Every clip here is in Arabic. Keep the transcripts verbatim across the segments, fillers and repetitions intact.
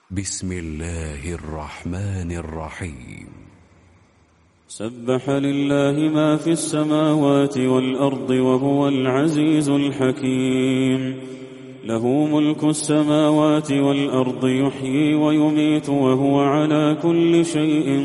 بسم الله الرحمن الرحيم. سبح لله ما في السماوات والأرض وهو العزيز الحكيم. له ملك السماوات والأرض يحيي ويميت وهو على كل شيء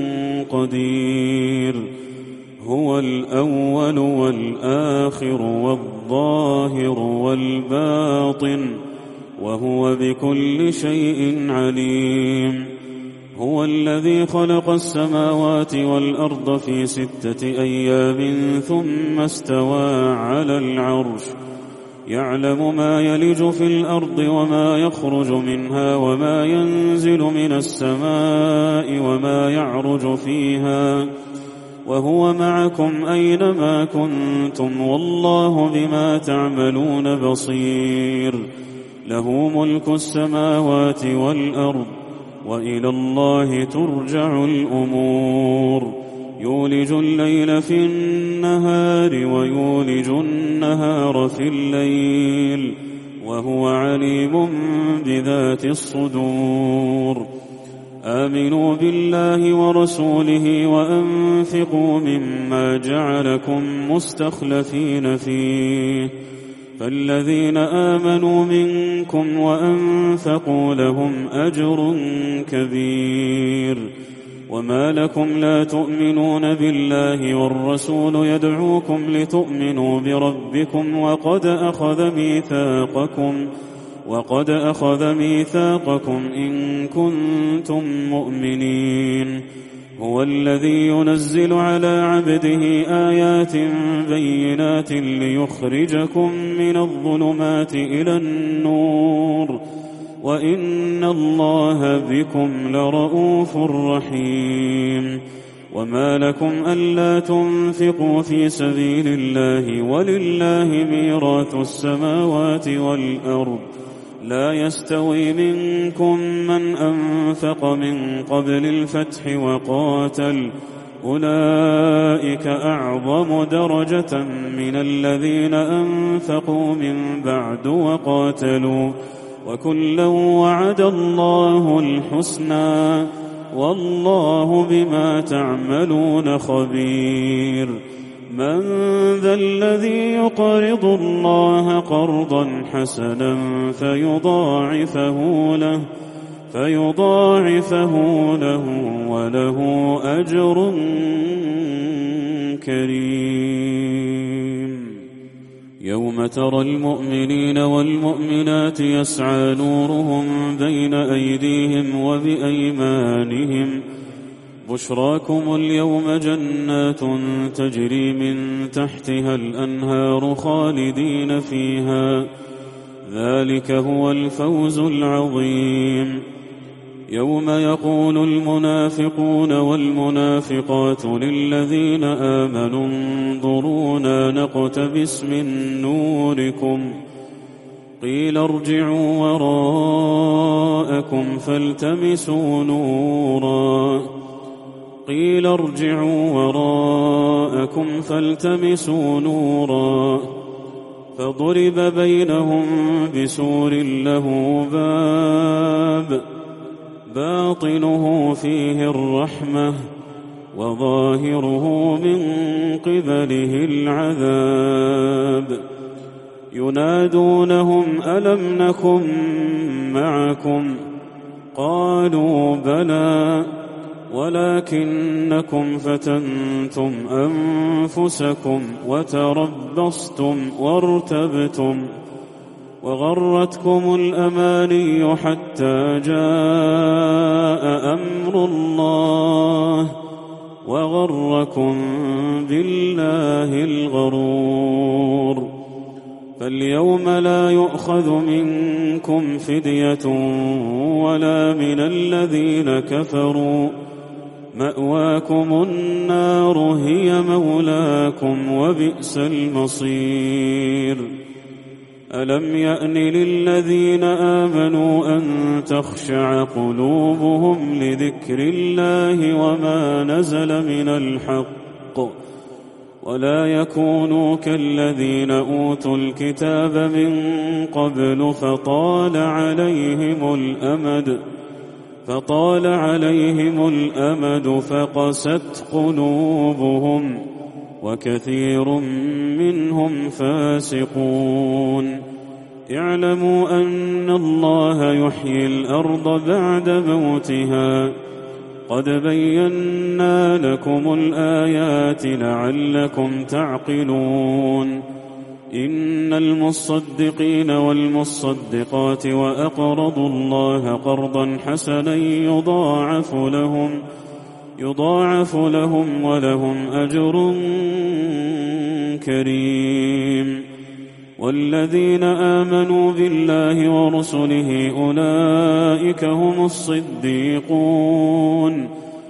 قدير. هو الأول والآخر والظاهر والباطن وهو بكل شيء عليم. هو الذي خلق السماوات والأرض في ستة أيام ثم استوى على العرش يعلم ما يلج في الأرض وما يخرج منها وما ينزل من السماء وما يعرج فيها وهو معكم أينما كنتم والله بما تعملون بصير. له ملك السماوات والأرض وإلى الله ترجع الأمور. يولج الليل في النهار ويولج النهار في الليل وهو عليم بذات الصدور. آمنوا بالله ورسوله وأنفقوا مما جعلكم مستخلفين فيه فالذين آمنوا منكم وأنفقوا لهم أجر كبير. وما لكم لا تؤمنون بالله والرسول يدعوكم لتؤمنوا بربكم وقد أخذ ميثاقكم وقد أخذ ميثاقكم إن كنتم مؤمنين. هو الذي ينزل على عبده آيات بينات ليخرجكم من الظلمات إلى النور وإن الله بكم لرؤوف رحيم. وما لكم ألا تنفقوا في سبيل الله ولله ميراث السماوات والأرض لا يستوي منكم من أنفق من قبل الفتح وقاتل أولئك أعظم درجة من الذين أنفقوا من بعد وقاتلوا وكلا وعد الله الحسنى والله بما تعملون خبير. من ذا الذي يقرض الله قرضا حسنا فيضاعفه له فيضاعفه له وله أجر كريم. يوم ترى المؤمنين والمؤمنات يسعى نورهم بين أيديهم وبأيمانهم بشراكم اليوم جنات تجري من تحتها الأنهار خالدين فيها ذلك هو الفوز العظيم. يوم يقول المنافقون والمنافقات للذين آمنوا انظرونا نقتبس من نوركم قيل ارجعوا وراءكم فالتمسوا نورا قيل ارجعوا وراءكم فالتمسوا نورا فضرب بينهم بسور له باب باطنه فيه الرحمة وظاهره من قبله العذاب. ينادونهم ألم نكن معكم قالوا بلى ولكنكم فتنتم أنفسكم وتربصتم وارتبتم وغرتكم الأماني حتى جاء أمر الله وغركم بالله الغرور. فاليوم لا يؤخذ منكم فدية ولا من الذين كفروا مأواكم النار هي مولاكم وبئس المصير. ألم يأن للذين آمنوا أن تخشع قلوبهم لذكر الله وما نزل من الحق ولا يكونوا كالذين أوتوا الكتاب من قبل فطال عليهم الأمد فطال عليهم الأمد فقست قلوبهم وكثير منهم فاسقون. اعلموا أن الله يحيي الأرض بعد موتها قد بينا لكم الآيات لعلكم تعقلون. إن المصدقين والمصدقات وأقرضوا الله قرضا حسنا يضاعف لهم يضاعف لهم ولهم أجر كريم. والذين آمنوا بالله ورسله أولئك هم الصديقون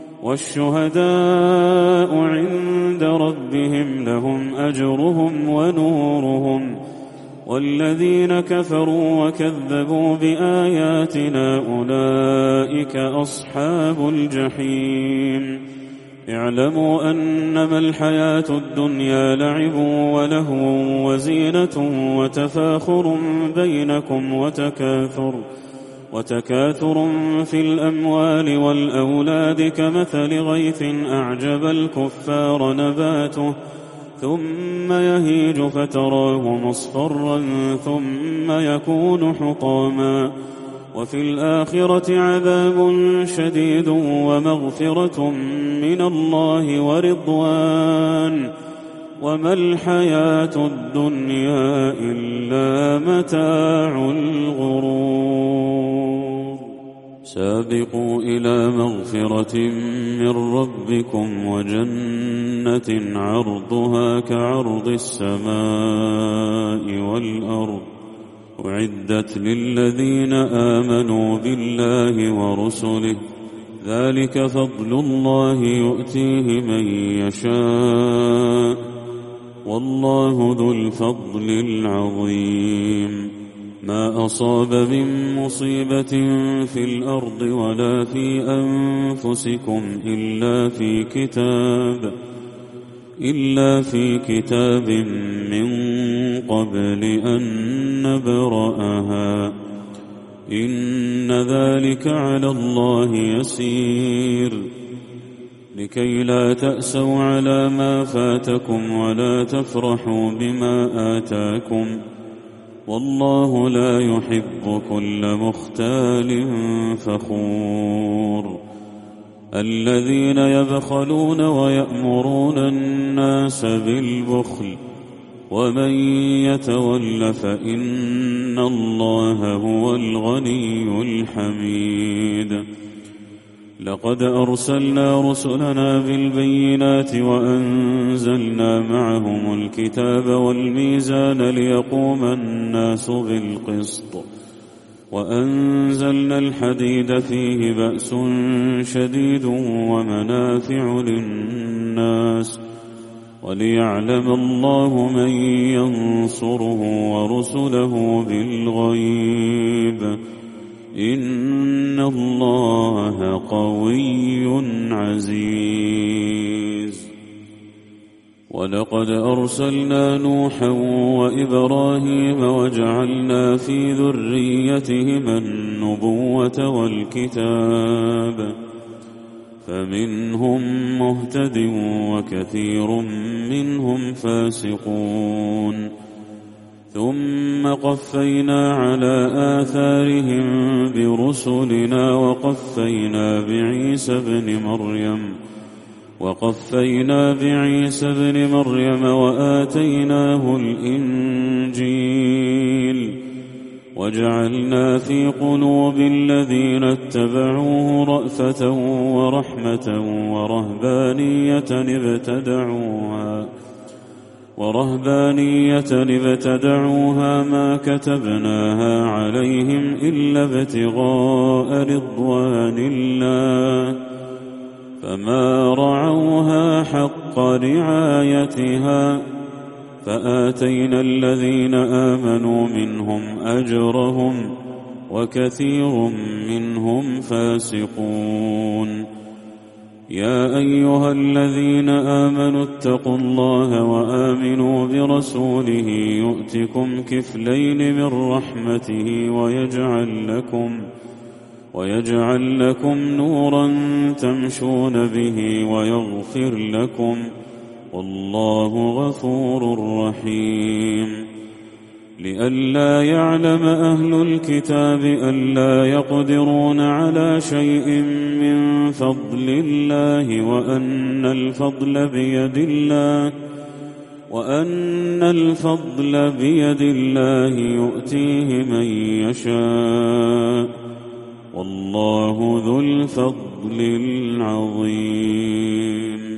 والشهداء عند ربهم لهم أجرهم ونورهم. والذين كفروا وكذبوا بآياتنا أولئك أصحاب الجحيم. اعلموا أنما الحياة الدنيا لعب ولهو وزينة وتفاخر بينكم وتكاثر وتكاثر في الأموال والأولاد كمثل غيث أعجب الكفار نباته ثم يهيج فتراه مصفرا ثم يكون حطاما وفي الآخرة عذاب شديد ومغفرة من الله ورضوان وما الحياة الدنيا إلا متاع الغرور. سابقوا إلى مغفرة من ربكم وجنة عرضها كعرض السماء والأرض أعدت للذين آمنوا بالله ورسله ذلك فضل الله يؤتيه من يشاء والله ذو الفضل العظيم. ما أصاب من مصيبة في الأرض ولا في أنفسكم إلا في كتاب إلا في كتاب من قبل أن نبرأها إن ذلك على الله يسير. لكي لا تأسوا على ما فاتكم ولا تفرحوا بما آتاكم والله لا يحب كل مختال فخور. الذين يبخلون ويأمرون الناس بالبخل ومن يتول فإن الله هو الغني الحميد. لقد أرسلنا رسلنا بالبينات وأنزلنا معهم الكتاب والميزان ليقوم الناس بالقسط وأنزلنا الحديد فيه بأس شديد ومنافع للناس وليعلم الله من ينصره ورسله بالغيب إن الله قوي عزيز. ولقد أرسلنا نوحا وإبراهيم وجعلنا في ذريتهما النبوة والكتاب فمنهم مهتد وكثير منهم فاسقون. ثم قفينا على آثارهم برسلنا وقفينا بعيسى ابن مريم وقفينا بعيسى ابن مريم وآتيناه الإنجيل وجعلنا في قلوب الذين اتبعوه رأفة ورحمة ورهبانية ابتدعوها ورهبانية ابتدعوها ما كتبناها عليهم إلا ابتغاء رضوان الله فما رعوها حق رعايتها فآتينا الذين آمنوا منهم أجرهم وكثير منهم فاسقون. يا أيها الذين آمنوا اتقوا الله وآمنوا برسوله يؤتكم كفلين من رحمته ويجعل لكم ويجعل لكم نورا تمشون به ويغفر لكم، والله غفور رحيم. لئلا يعلم أهل الكتاب ألا يقدرون على شيء من فضل الله وأن الفضل بيد الله وأن الفضل بيد الله يؤتيه من يشاء، والله ذو الفضل العظيم.